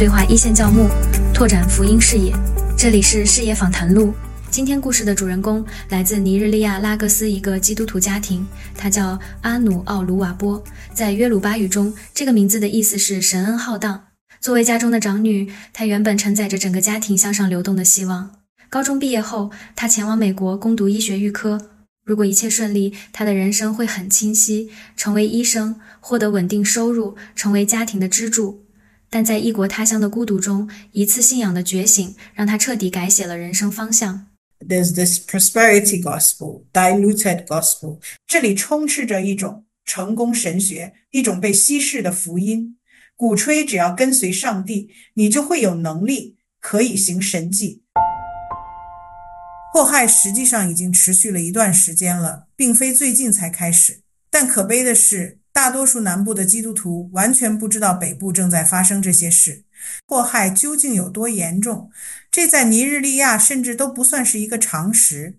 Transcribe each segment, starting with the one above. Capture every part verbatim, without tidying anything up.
对话一线教牧，拓展福音视野。这里是视野访谈录。今天故事的主人公来自尼日利亚拉各斯一个基督徒家庭，他叫阿努奥卢瓦波。在约鲁巴语中，这个名字的意思是神恩浩荡。作为家中的长女，她原本承载着整个家庭向上流动的希望。高中毕业后，她前往美国攻读医学预科。如果一切顺利，她的人生会很清晰，成为医生，获得稳定收入，成为家庭的支柱。但在异国他乡的孤独中，一次信仰的觉醒让她彻底改写了人生方向。 There's this prosperity gospel, diluted gospel. 这里充斥着一种成功神学，一种被稀释的福音，鼓吹只要跟随上帝，你就会有能力，可以行神迹。迫害实际上已经持续了一段时间了，并非最近才开始。但可悲的是，大多数南部的基督徒完全不知道北部正在发生这些事。迫害究竟有多严重，这在尼日利亚甚至都不算是一个常识。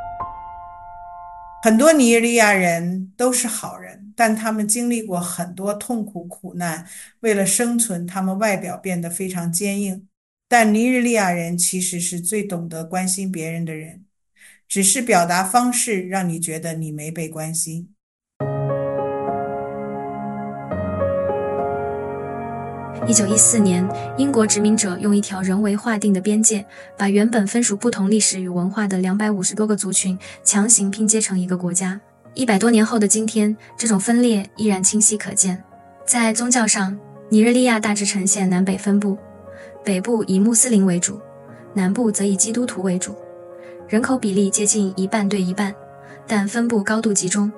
很多尼日利亚人都是好人，但他们经历过很多痛苦苦难，为了生存，他们外表变得非常坚硬。但尼日利亚人其实是最懂得关心别人的人，只是表达方式让你觉得你没被关心。 一九一四年，英国殖民者用一条人为划定的边界，把原本分属不同历史与文化的两百五十多个族群强行拼接成一个国家。一百多年后的今天，这种分裂依然清晰可见。在宗教上，尼日利亚大致呈现南北分布，北部以穆斯林为主，南部则以基督徒为主，人口比例接近一半对一半，但分布高度集中。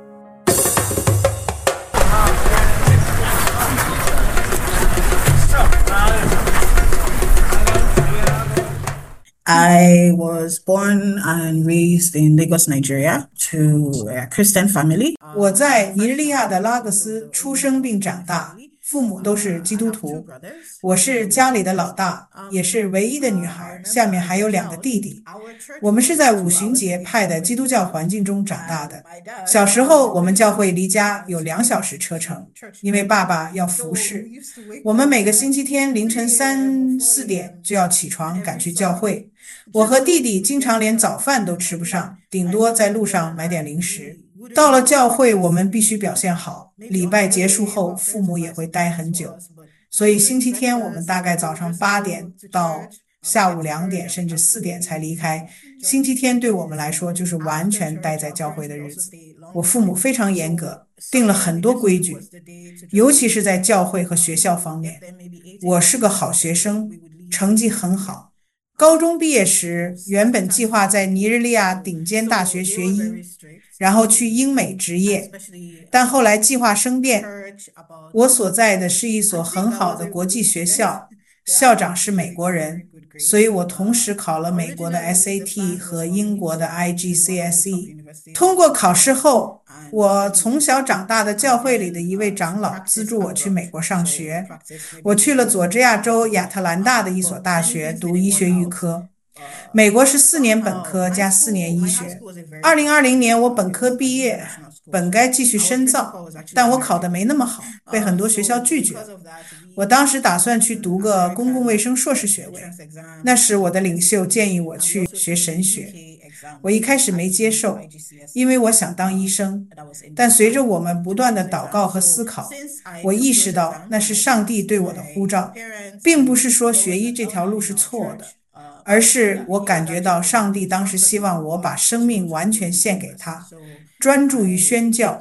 I was born and raised in Lagos, Nigeria, to a Christian family. 我在尼日利亚的拉各斯出生并长大，父母都是基督徒。我是家里的老大，也是唯一的女孩，下面还有两个弟弟。我们是在五旬节派的基督教环境中长大的。小时候，我们教会离家有两小时车程，因为爸爸要服侍。我们每个星期天凌晨三四点就要起床赶去教会。我和弟弟经常连早饭都吃不上，顶多在路上买点零食。到了教会，我们必须表现好，礼拜结束后父母也会待很久，所以星期天我们大概早上八点到下午两点甚至四点才离开。星期天对我们来说就是完全待在教会的日子。我父母非常严格，定了很多规矩，尤其是在教会和学校方面。我是个好学生，成绩很好。高中毕业时，原本计划在尼日利亚顶尖大学学医，然后去英美执业，但后来计划生变。我所在的是一所很好的国际学校，校长是美国人，所以我同时考了美国的 S A T 和英国的 I G C S E。 通过考试后，我从小长大的教会里的一位长老资助我去美国上学。我去了佐治亚州亚特兰大的一所大学读医学预科。美国是四年本科加四年医学。二零二零年我本科毕业，本该继续深造，但我考得没那么好，被很多学校拒绝。我当时打算去读个公共卫生硕士学位，那时我的领袖建议我去学神学。我一开始没接受，因为我想当医生，但随着我们不断的祷告和思考，我意识到那是上帝对我的呼召，并不是说学医这条路是错的，而是我感觉到上帝当时希望我把生命完全献给他，专注于宣教。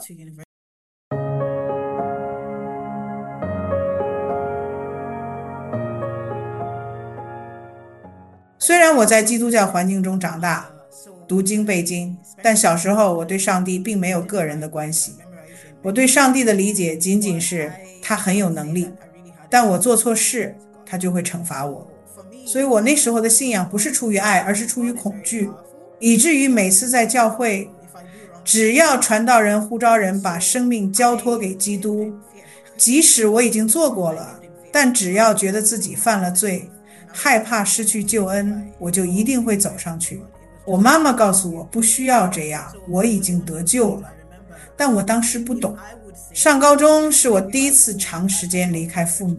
虽然我在基督教环境中长大，读经背经，但小时候我对上帝并没有个人的关系。我对上帝的理解仅仅是他很有能力，但我做错事他就会惩罚我。所以我那时候的信仰不是出于爱，而是出于恐惧，以至于每次在教会，只要传道人呼召人把生命交托给基督，即使我已经做过了，但只要觉得自己犯了罪，害怕失去救恩，我就一定会走上去。我妈妈告诉我不需要这样，我已经得救了，但我当时不懂。上高中是我第一次长时间离开父母，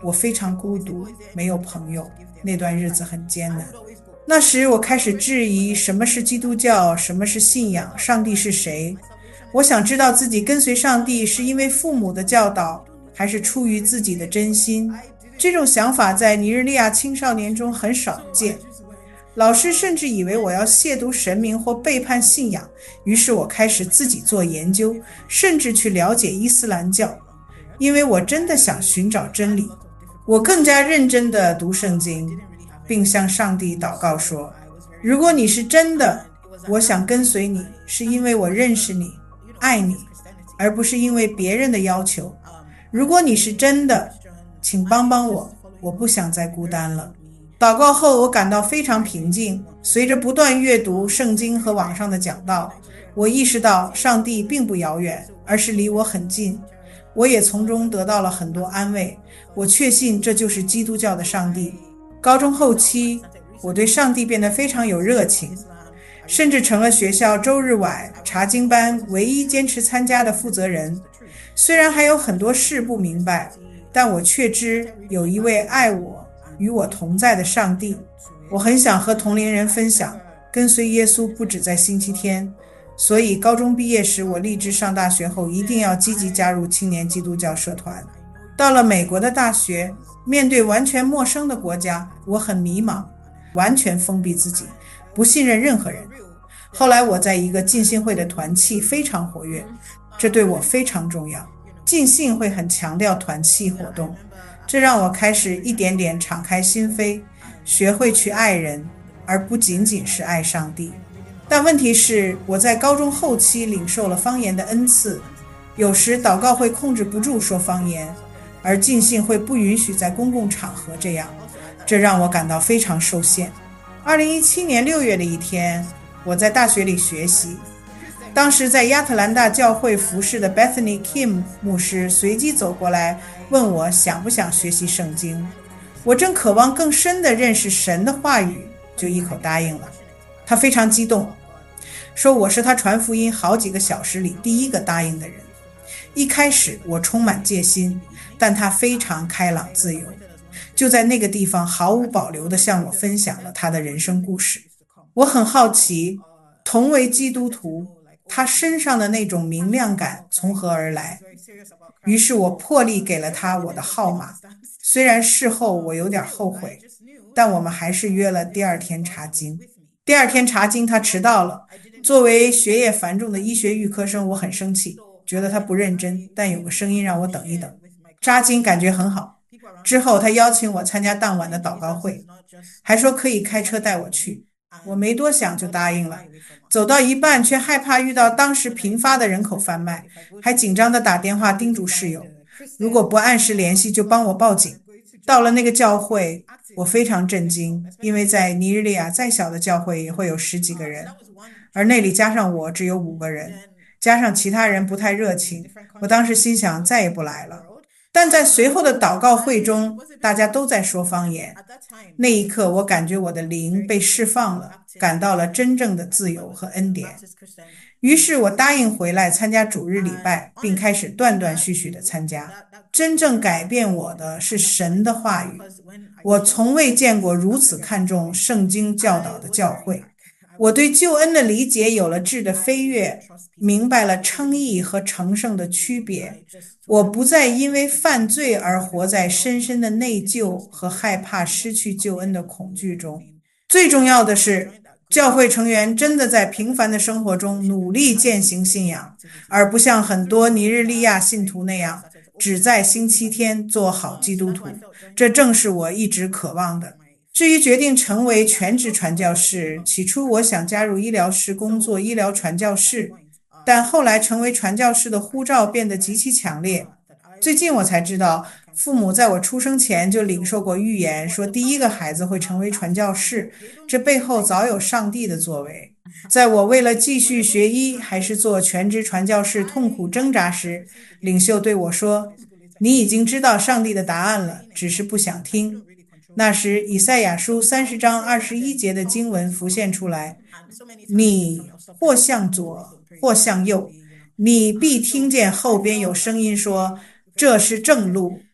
我非常孤独，没有朋友，那段日子很艰难。那时我开始质疑什么是基督教，什么是信仰，上帝是谁。我想知道自己跟随上帝是因为父母的教导，还是出于自己的真心。这种想法在尼日利亚青少年中很少见，老师甚至以为我要亵渎神明或背叛信仰，于是我开始自己做研究，甚至去了解伊斯兰教，因为我真的想寻找真理。我更加认真地读圣经，并向上帝祷告说，如果你是真的，我想跟随你，是因为我认识你，爱你，而不是因为别人的要求。如果你是真的，请帮帮我，我不想再孤单了。祷告后，我感到非常平静。随着不断阅读圣经和网上的讲道，我意识到上帝并不遥远，而是离我很近。我也从中得到了很多安慰。我确信这就是基督教的上帝。高中后期，我对上帝变得非常有热情，甚至成了学校周日晚查经班唯一坚持参加的负责人。虽然还有很多事不明白，但我确知有一位爱我、与我同在的上帝。我很想和同龄人分享，跟随耶稣不止在星期天。所以高中毕业时，我立志上大学后一定要积极加入青年基督教社团。到了美国的大学，面对完全陌生的国家，我很迷茫，完全封闭自己，不信任任何人。后来我在一个浸信会的团契非常活跃，这对我非常重要。浸信会很强调团契活动，这让我开始一点点敞开心扉，学会去爱人，而不仅仅是爱上帝。但问题是，我在高中后期领受了方言的恩赐，有时祷告会控制不住说方言，而浸信会不允许在公共场合这样，这让我感到非常受限。二零一七年六月的一天，我在大学里学习，当时在亚特兰大教会服侍的 Bethany Kim 牧师随机走过来问我想不想学习圣经。我正渴望更深地认识神的话语，就一口答应了。他非常激动，说我是他传福音好几个小时里第一个答应的人。一开始我充满戒心，但他非常开朗自由，就在那个地方毫无保留地向我分享了他的人生故事。我很好奇，同为基督徒，他身上的那种明亮感从何而来？于是我破例给了他我的号码，虽然事后我有点后悔，但我们还是约了第二天查经。第二天查经他迟到了，作为学业繁重的医学预科生，我很生气，觉得他不认真，但有个声音让我等一等。查经感觉很好，之后他邀请我参加当晚的祷告会，还说可以开车带我去。我没多想就答应了，走到一半却害怕遇到当时频发的人口贩卖，还紧张地打电话叮嘱室友，如果不按时联系就帮我报警。到了那个教会，我非常震惊，因为在尼日利亚再小的教会也会有十几个人，而那里加上我只有五个人，加上其他人不太热情，我当时心想再也不来了。但在随后的祷告会中，大家都在说方言。那一刻，我感觉我的灵被释放了，感到了真正的自由和恩典。于是我答应回来参加主日礼拜，并开始断断续续地参加。真正改变我的是神的话语，我从未见过如此看重圣经教导的教会。我对救恩的理解有了质的飞跃，明白了称义和成圣的区别。我不再因为犯罪而活在深深的内疚和害怕失去救恩的恐惧中。最重要的是，教会成员真的在平凡的生活中努力践行信仰，而不像很多尼日利亚信徒那样只在星期天做好基督徒。这正是我一直渴望的。至于决定成为全职传教士，起初我想加入医疗室工作医疗传教士，但后来成为传教士的呼召变得极其强烈。最近我才知道，父母在我出生前就领受过预言，说第一个孩子会成为传教士，这背后早有上帝的作为。在我为了继续学医还是做全职传教士痛苦挣扎时，领袖对我说，你已经知道上帝的答案了，只是不想听。那时以赛亚书三十章二十一节的经文浮现出来，你或向左或向右，你必听见后边有声音说，这是正路，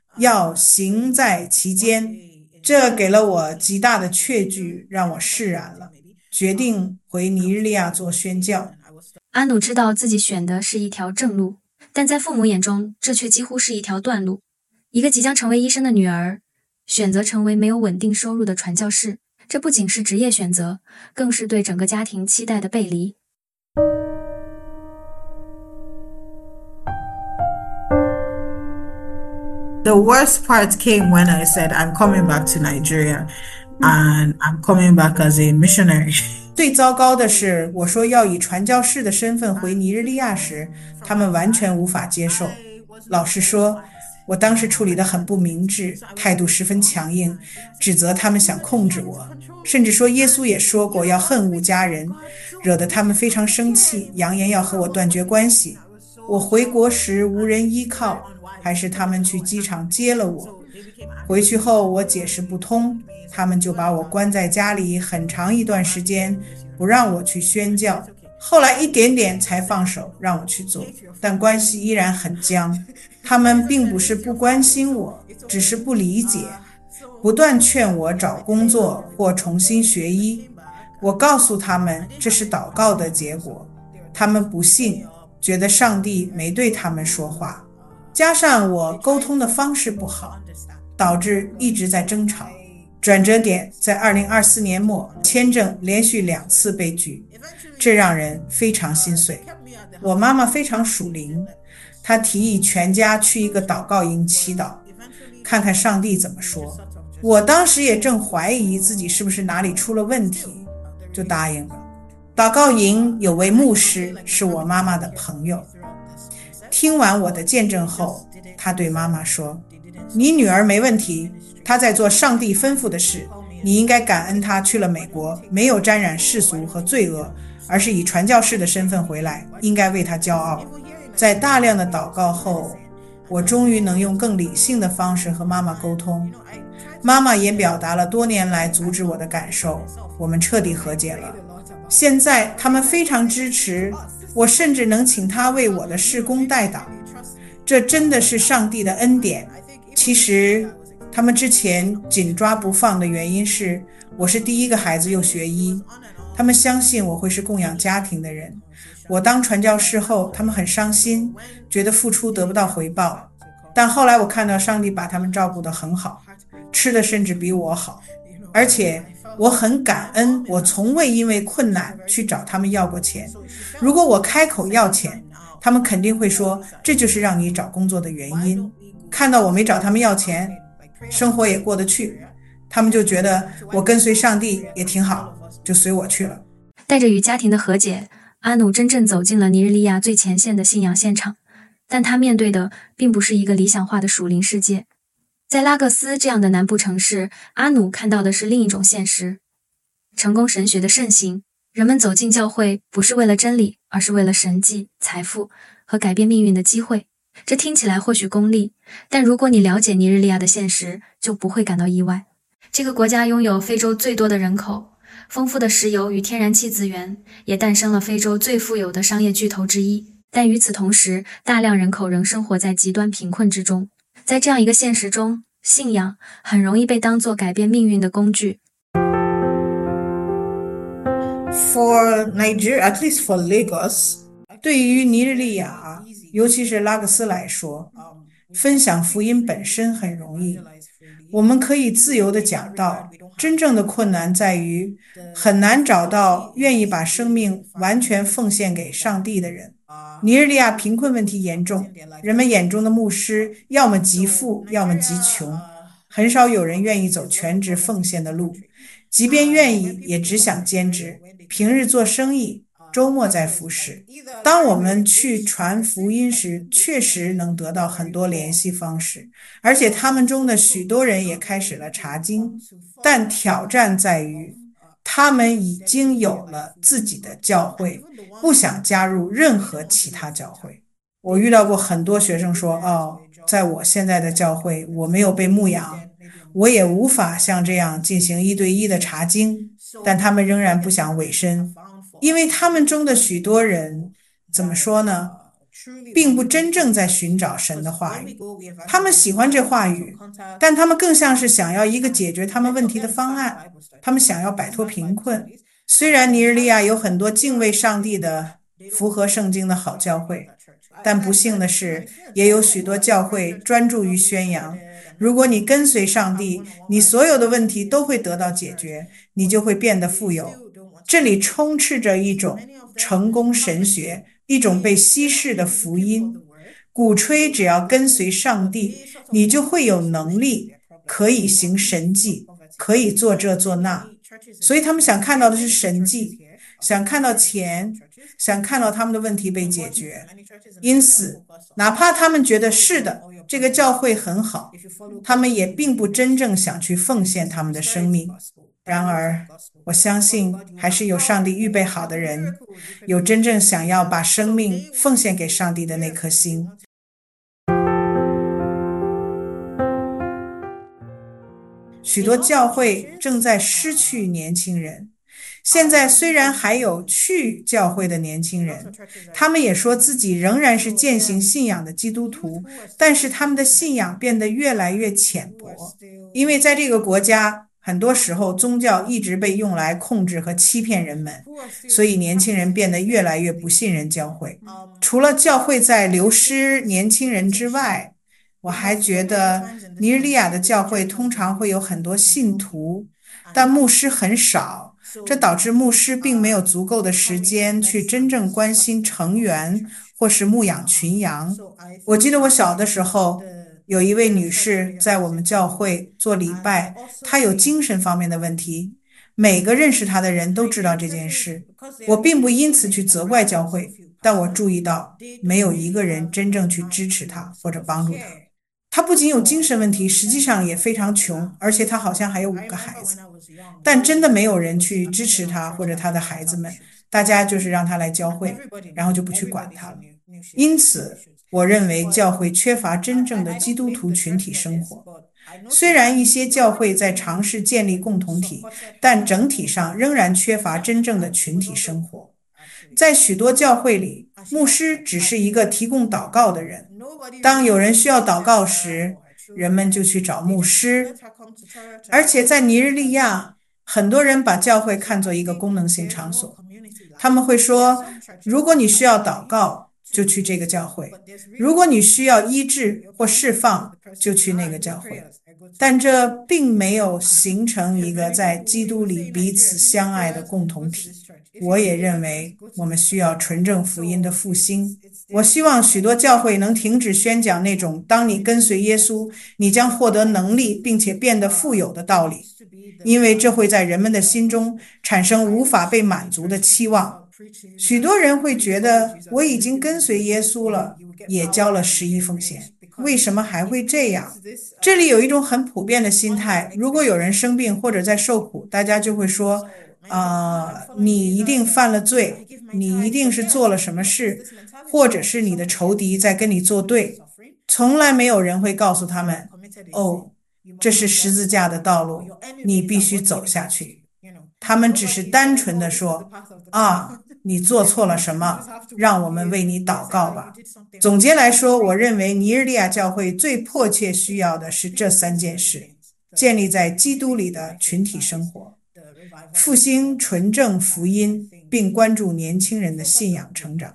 要行在其间。这给了我极大的确据，让我释然了，决定回尼日利亚做宣教。 阿努知道自己选的是一条正路，但在父母眼中，这却几乎是一条断路。一个即将成为医生的女儿，选择成为没有稳定收入的传教士，这不仅是职业选择，更是对整个家庭期待的背离。 The worst part came when I said I'm coming back to Nigeria and I'm coming back as a missionary. 最糟糕的是，我说要以传教士的身份回尼日利亚时，他们完全无法接受。老实说，我当时处理得很不明智，态度十分强硬，指责他们想控制我，甚至说耶稣也说过要恨恶家人，惹得他们非常生气，扬言要和我断绝关系。我回国时无人依靠，还是他们去机场接了我。回去后我解释不通，他们就把我关在家里很长一段时间，不让我去宣教。后来一点点才放手让我去做，但关系依然很僵。他们并不是不关心我，只是不理解，不断劝我找工作或重新学医。我告诉他们这是祷告的结果，他们不信，觉得上帝没对他们说话。加上我沟通的方式不好，导致一直在争吵。转折点在二零二四年末，签证连续两次被拒，这让人非常心碎。我妈妈非常属灵，她提议全家去一个祷告营祈祷，看看上帝怎么说。我当时也正怀疑自己是不是哪里出了问题，就答应了。祷告营有位牧师是我妈妈的朋友，听完我的见证后，他对妈妈说，你女儿没问题，她在做上帝吩咐的事，你应该感恩她去了美国，没有沾染世俗和罪恶，而是以传教士的身份回来，应该为她骄傲。在大量的祷告后，我终于能用更理性的方式和妈妈沟通，妈妈也表达了多年来阻止我的感受，我们彻底和解了。现在他们非常支持我，甚至能请他为我的事工代祷，这真的是上帝的恩典。其实他们之前紧抓不放的原因是我是第一个孩子又学医，他们相信我会是供养家庭的人。我当传教士后，他们很伤心，觉得付出得不到回报，但后来我看到上帝把他们照顾得很好，吃的甚至比我好，而且我很感恩，我从未因为困难去找他们要过钱。如果我开口要钱，他们肯定会说这就是让你找工作的原因。看到我没找他们要钱，生活也过得去，他们就觉得我跟随上帝也挺好，就随我去了。 带着与家庭的和解，阿努真正走进了尼日利亚最前线的信仰现场，但他面对的并不是一个理想化的属灵世界。在拉各斯这样的南部城市，阿努看到的是另一种现实。成功神学的盛行，人们走进教会不是为了真理，而是为了神迹、财富和改变命运的机会。这听起来或许功利，但如果你了解尼日利亚的现实，就不会感到意外。这个国家拥有非洲最多的人口，丰富的石油与天然气资源，也诞生了非洲最富有的商业巨头之一。但与此同时，大量人口仍生活在极端贫困之中。在这样一个现实中，信仰很容易被当作改变命运的工具。 For Nigeria, at least for Lagos, 对于尼日利亚，尤其是拉各斯来说，分享福音本身很容易，我们可以自由地讲道。真正的困难在于很难找到愿意把生命完全奉献给上帝的人。尼日利亚贫困问题严重，人们眼中的牧师要么极富，要么极穷，很少有人愿意走全职奉献的路，即便愿意，也只想兼职，平日做生意，周末在服侍。当我们去传福音时，确实能得到很多联系方式，而且他们中的许多人也开始了查经，但挑战在于他们已经有了自己的教会，不想加入任何其他教会。我遇到过很多学生说，哦，在我现在的教会，我没有被牧养，我也无法像这样进行一对一的查经，但他们仍然不想委身，因为他们中的许多人，怎么说呢？ 并不真正在寻找神的话语。他们喜欢这话语，但他们更像是想要一个解决他们问题的方案，他们想要摆脱贫困。虽然尼日利亚有很多敬畏上帝的符合圣经的好教会，但不幸的是，也有许多教会专注于宣扬，如果你跟随上帝，你所有的问题都会得到解决，你就会变得富有。这里充斥着一种成功神学，一种被稀释的福音，鼓吹只要跟随上帝，你就会有能力，可以行神迹，可以做这做那。所以他们想看到的是神迹，想看到钱，想看到他们的问题被解决。因此，哪怕他们觉得是的，这个教会很好，他们也并不真正想去奉献他们的生命。然而，我相信还是有上帝预备好的人，有真正想要把生命奉献给上帝的那颗心。许多教会正在失去年轻人，现在虽然还有去教会的年轻人，他们也说自己仍然是践行信仰的基督徒，但是他们的信仰变得越来越浅薄，因为在这个国家，很多时候宗教一直被用来控制和欺骗人们，所以年轻人变得越来越不信任教会。除了教会在流失年轻人之外，我还觉得尼日利亚的教会通常会有很多信徒，但牧师很少，这导致牧师并没有足够的时间去真正关心成员或是牧养群羊。我记得我小的时候，有一位女士在我们教会做礼拜，她有精神方面的问题，每个认识她的人都知道这件事。我并不因此去责怪教会，但我注意到没有一个人真正去支持她或者帮助她。她不仅有精神问题，实际上也非常穷，而且她好像还有五个孩子，但真的没有人去支持她或者她的孩子们，大家就是让她来教会，然后就不去管她了。因此，我认为教会缺乏真正的基督徒群体生活。虽然一些教会在尝试建立共同体，但整体上仍然缺乏真正的群体生活。在许多教会里，牧师只是一个提供祷告的人。当有人需要祷告时，人们就去找牧师。而且在尼日利亚，很多人把教会看作一个功能性场所。他们会说，如果你需要祷告，就去这个教会；如果你需要医治或释放，就去那个教会。但这并没有形成一个在基督里彼此相爱的共同体。我也认为我们需要纯正福音的复兴。我希望许多教会能停止宣讲那种当你跟随耶稣，你将获得能力并且变得富有的道理，因为这会在人们的心中产生无法被满足的期望。许多人会觉得，我已经跟随耶稣了，也交了十一奉献，为什么还会这样？这里有一种很普遍的心态，如果有人生病或者在受苦，大家就会说呃，你一定犯了罪，你一定是做了什么事，或者是你的仇敌在跟你作对。从来没有人会告诉他们，哦，这是十字架的道路，你必须走下去。他们只是单纯的说，啊，你做错了什么，让我们为你祷告吧。总结来说，我认为尼日利亚教会最迫切需要的是这三件事：建立在基督里的群体生活，复兴纯正福音，并关注年轻人的信仰成长。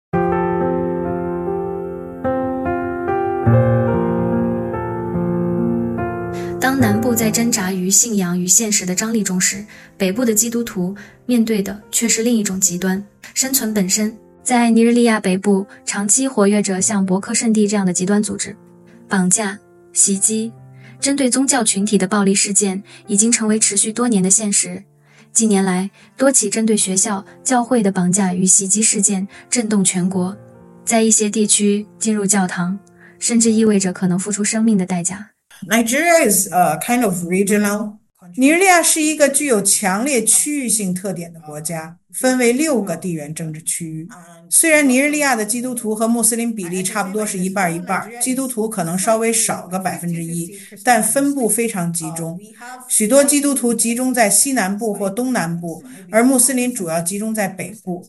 当南部在挣扎于信仰与现实的张力中时，北部的基督徒面对的却是另一种极端——生存本身。在尼日利亚北部，长期活跃着像博克圣地这样的极端组织，绑架、袭击、针对宗教群体的暴力事件已经成为持续多年的现实。近年来，多起针对学校、教会的绑架与袭击事件震动全国，在一些地区进入教堂，甚至意味着可能付出生命的代价。 Nigeria is a kind of regional. 尼日利亚是一个具有强烈区域性特点的国家，分为六个地缘政治区域。虽然尼日利亚的基督徒和穆斯林比例差不多是一半一半，基督徒可能稍微少个百分之一，但分布非常集中。许多基督徒集中在西南部或东南部，而穆斯林主要集中在北部。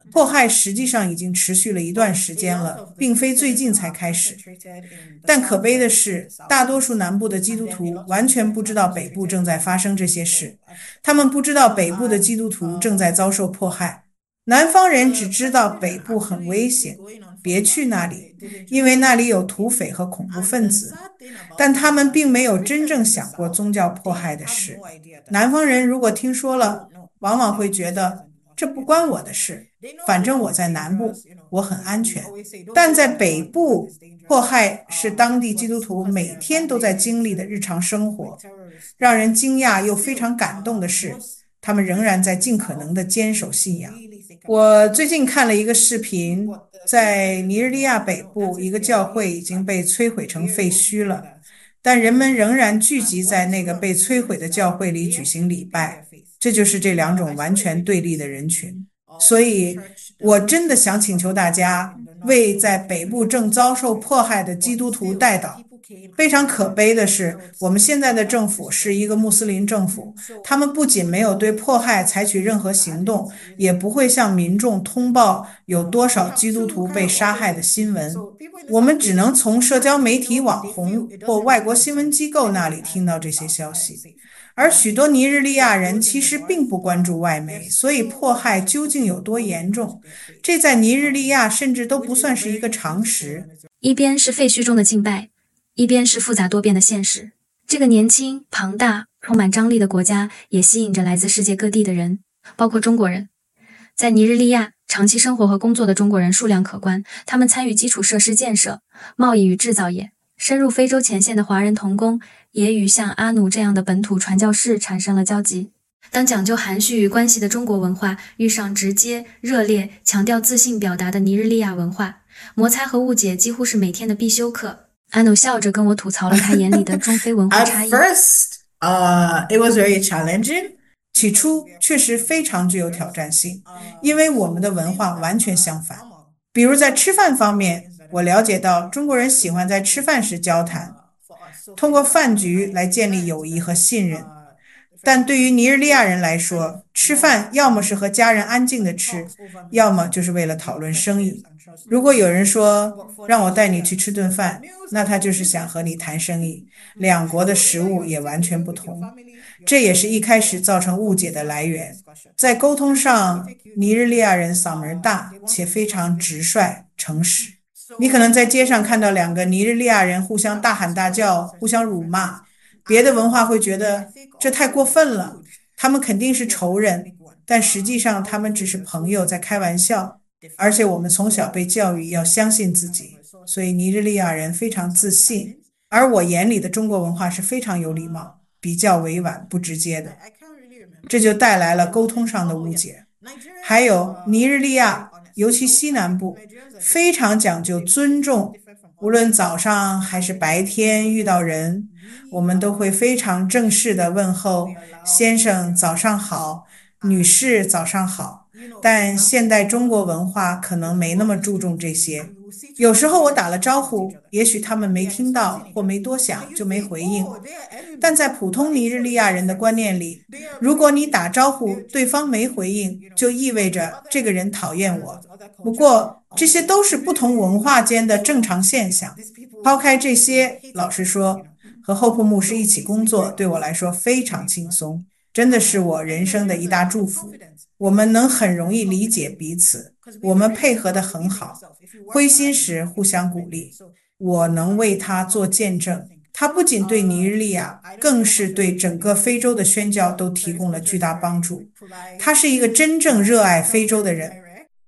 迫害实际上已经持续了一段时间了，并非最近才开始。但可悲的是，大多数南部的基督徒完全不知道北部正在发生这些事，他们不知道北部的基督徒正在遭受迫害。南方人只知道北部很危险，别去那里，因为那里有土匪和恐怖分子，但他们并没有真正想过宗教迫害的事。南方人如果听说了，往往会觉得这不关我的事，反正我在南部，我很安全。但在北部，迫害是当地基督徒每天都在经历的日常生活。让人惊讶又非常感动的是，他们仍然在尽可能地坚守信仰。我最近看了一个视频，在尼日利亚北部，一个教会已经被摧毁成废墟了，但人们仍然聚集在那个被摧毁的教会里举行礼拜。这就是这两种完全对立的人群。所以我真的想请求大家为在北部正遭受迫害的基督徒代祷。非常可悲的是，我们现在的政府是一个穆斯林政府，他们不仅没有对迫害采取任何行动，也不会向民众通报有多少基督徒被杀害的新闻。我们只能从社交媒体网红或外国新闻机构那里听到这些消息。而许多尼日利亚人其实并不关注外媒，所以迫害究竟有多严重，这在尼日利亚甚至都不算是一个常识。 一边是废墟中的敬拜，一边是复杂多变的现实。这个年轻、庞大、充满张力的国家也吸引着来自世界各地的人，包括中国人。在尼日利亚，长期生活和工作的中国人数量可观，他们参与基础设施建设、贸易与制造业。深入非洲前线的华人同工也与像阿努这样的本土传教士产生了交集。当讲究含蓄与关系的中国文化遇上直接、热烈、强调自信表达的尼日利亚文化，摩擦和误解几乎是每天的必修课。阿努笑着跟我吐槽了他眼里的中非文化差异。 At first, uh, it was very challenging. 起初确实非常具有挑战性，因为我们的文化完全相反。比如在吃饭方面，我了解到中国人喜欢在吃饭时交谈，通过饭局来建立友谊和信任。但对于尼日利亚人来说，吃饭要么是和家人安静的吃，要么就是为了讨论生意。如果有人说让我带你去吃顿饭，那他就是想和你谈生意。两国的食物也完全不同，这也是一开始造成误解的来源。在沟通上，尼日利亚人嗓门大，且非常直率诚实。你可能在街上看到两个尼日利亚人互相大喊大叫，互相辱骂，别的文化会觉得这太过分了，他们肯定是仇人，但实际上他们只是朋友在开玩笑。而且我们从小被教育要相信自己，所以尼日利亚人非常自信，而我眼里的中国文化是非常有礼貌，比较委婉不直接的，这就带来了沟通上的误解。还有尼日利亚，尤其西南部，非常讲究尊重，无论早上还是白天遇到人，我们都会非常正式的问候，先生早上好，女士早上好。但现代中国文化可能没那么注重这些，有时候我打了招呼，也许他们没听到或没多想就没回应。但在普通尼日利亚人的观念里，如果你打招呼对方没回应，就意味着这个人讨厌我。不过这些都是不同文化间的正常现象。抛开这些，老实说，和厚朴牧师一起工作对我来说非常轻松，真的是我人生的一大祝福。我们能很容易理解彼此，我们配合得很好，灰心时互相鼓励。我能为他做见证，他不仅对尼日利亚，更是对整个非洲的宣教都提供了巨大帮助。他是一个真正热爱非洲的人。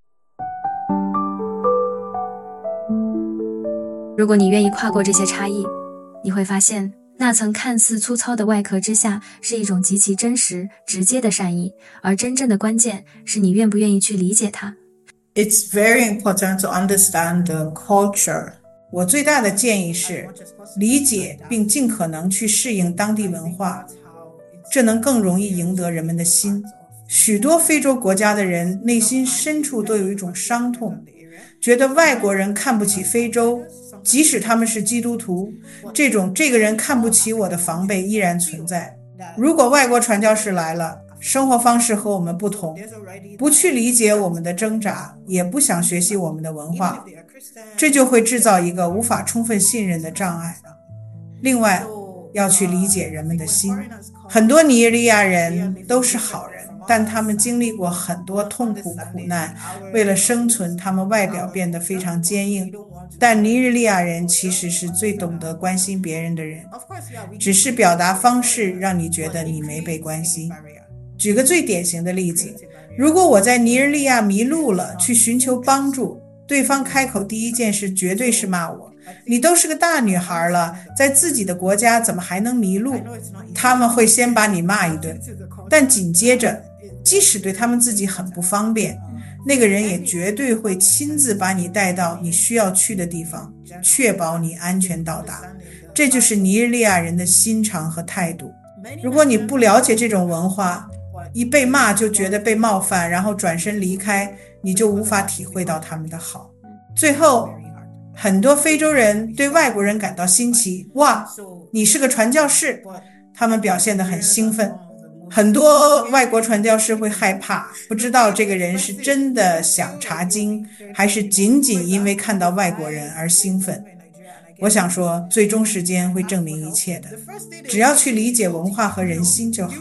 如果你愿意跨过这些差异，你会发现那层看似粗糙的外壳之下是一种极其真实、直接的善意，而真正的关键是你愿不愿意去理解它。 It's very important to understand the culture. 我最大的建议是理解并尽可能去适应当地文化，这能更容易赢得人们的心。许多非洲国家的人内心深处都有一种伤痛，觉得外国人看不起非洲，即使他们是基督徒，这种这个人看不起我的防备依然存在。如果外国传教士来了， 生活方式和我们不同，不去理解我们的挣扎，也不想学习我们的文化，这就会制造一个无法充分信任的障碍。另外，要去理解人们的心。很多尼日利亚人都是好人，但他们经历过很多痛苦苦难，为了生存，他们外表变得非常坚硬。但尼日利亚人其实是最懂得关心别人的人，只是表达方式让你觉得你没被关心。举个最典型的例子，如果我在尼日利亚迷路了，去寻求帮助，对方开口第一件事绝对是骂我，你都是个大女孩了，在自己的国家怎么还能迷路？他们会先把你骂一顿，但紧接着，即使对他们自己很不方便，那个人也绝对会亲自把你带到你需要去的地方，确保你安全到达。这就是尼日利亚人的心肠和态度。如果你不了解这种文化，一被骂就觉得被冒犯，然后转身离开，你就无法体会到他们的好。最后，很多非洲人对外国人感到新奇，哇，你是个传教士，他们表现得很兴奋。很多外国传教士会害怕，不知道这个人是真的想查经，还是仅仅因为看到外国人而兴奋。我想说，最终时间会证明一切的，只要去理解文化和人心就好。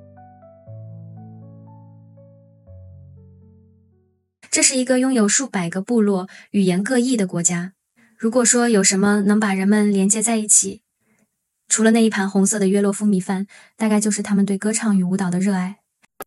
这是一个拥有数百个部落、语言各异的国家。如果说有什么能把人们连接在一起，除了那一盘红色的约洛夫米饭，大概就是他们对歌唱与舞蹈的热爱。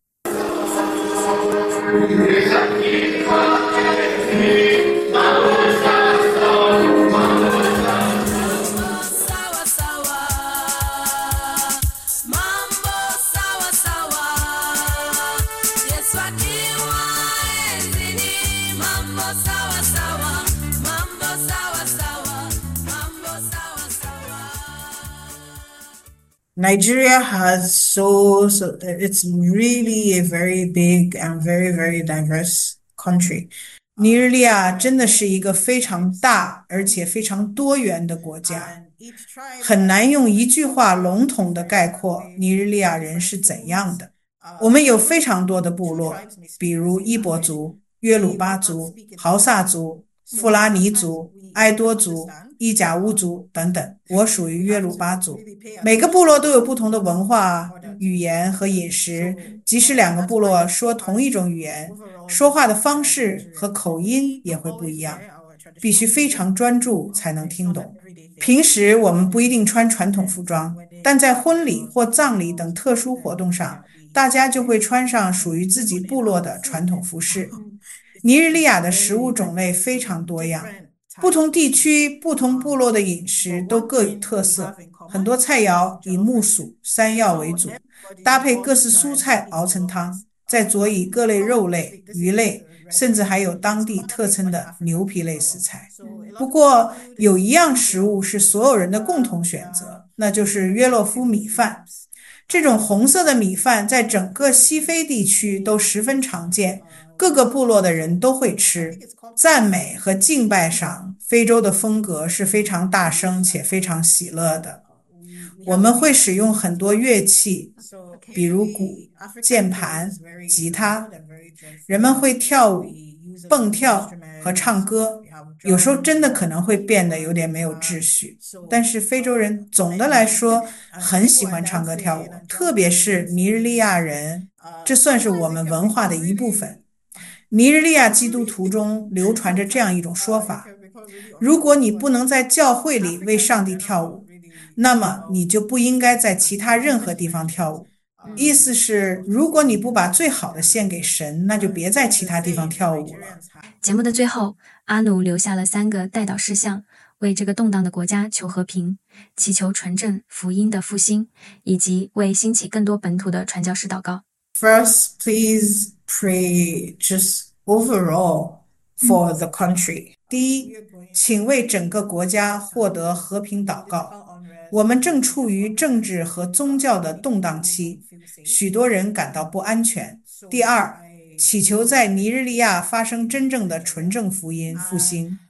Nigeria has so, so it's really a very big and very, very diverse country. 尼日利亚真的是一个非常大而且非常多元的国家，很难用一句话笼统的概括尼日利亚人是怎样的。我们有非常多的部落，比如伊博族、约鲁巴族、豪萨族、富拉尼族、埃多族、伊甲乌族等等，我属于约鲁巴族。每个部落都有不同的文化、语言和饮食，即使两个部落说同一种语言，说话的方式和口音也会不一样，必须非常专注才能听懂。平时我们不一定穿传统服装，但在婚礼或葬礼等特殊活动上，大家就会穿上属于自己部落的传统服饰。尼日利亚的食物种类非常多样，不同地区、不同部落的饮食都各有特色，很多菜肴以木薯、山药为主，搭配各式蔬菜熬成汤，再佐以各类肉类、鱼类，甚至还有当地特称的牛皮类食材。不过，有一样食物是所有人的共同选择，那就是约洛夫米饭。这种红色的米饭在整个西非地区都十分常见，各个部落的人都会吃。赞美和敬拜上，非洲的风格是非常大声且非常喜乐的。我们会使用很多乐器，比如鼓、键盘、吉他。人们会跳舞、蹦跳和唱歌，有时候真的可能会变得有点没有秩序。但是非洲人总的来说很喜欢唱歌跳舞，特别是尼日利亚人，这算是我们文化的一部分。尼日利亚基督徒中流传着这样一种说法：如果你不能在教会里为上帝跳舞，那么你就不应该在其他任何地方跳舞。意思是，如果你不把最好的献给神，那就别在其他地方跳舞了。 节目的最后，阿努留下了三个代祷事项，为这个动荡的国家求和平，祈求纯正福音的复兴，以及为兴起更多本土的传教士祷告。 First, please pray just overall for the country. 第一，请为整个国家获得和平祷告。我们正处于政治和宗教的动荡期，许多人感到不安全。第二，祈求在尼日利亚发生真正的纯正福音复兴。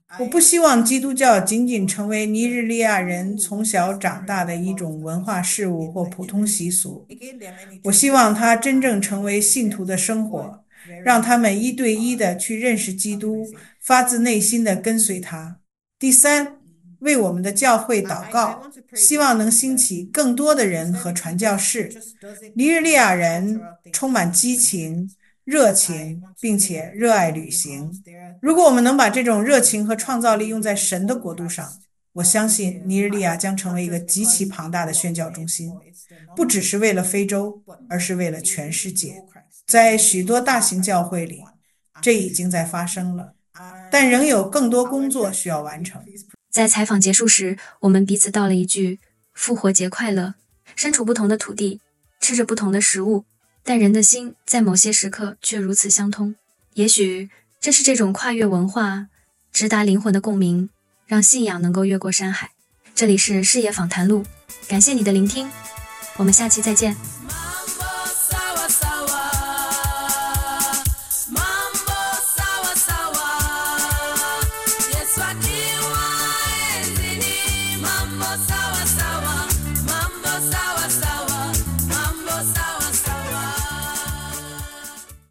我不希望基督教仅仅成为尼日利亚人从小长大的一种文化事物或普通习俗。我希望它真正成为信徒的生活，让他们一对一的去认识基督，发自内心的跟随他。第三，为我们的教会祷告，希望能兴起更多的人和传教士。尼日利亚人充满激情、热情，并且热爱旅行。如果我们能把这种热情和创造力用在神的国度上，我相信尼日利亚将成为一个极其庞大的宣教中心，不只是为了非洲，而是为了全世界。在许多大型教会里，这已经在发生了，但仍有更多工作需要完成。 在采访结束时，我们彼此道了一句复活节快乐。身处不同的土地，吃着不同的食物，但人的心在某些时刻却如此相通。也许正是这种跨越文化、直达灵魂的共鸣，让信仰能够越过山海。这里是视野访谈录，感谢你的聆听，我们下期再见。